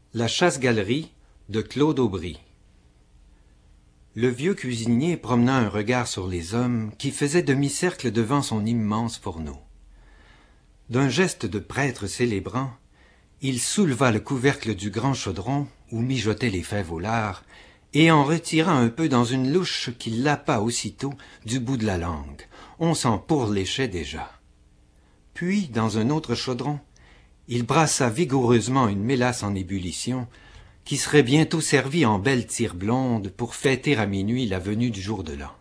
La chasse-galerie de Claude Aubry. Le vieux cuisinier promena un regard sur les hommes qui faisaient demi-cercle devant son immense fourneau. D'un geste de prêtre célébrant, il souleva le couvercle du grand chaudron où mijotaient les fèves au lard et en retira un peu dans une louche qu'il lapa aussitôt du bout de la langue. On s'en pourléchait déjà. Puis, dans un autre chaudron, il brassa vigoureusement une mélasse en ébullition qui serait bientôt servie en belle tire blonde pour fêter à minuit la venue du jour de l'an.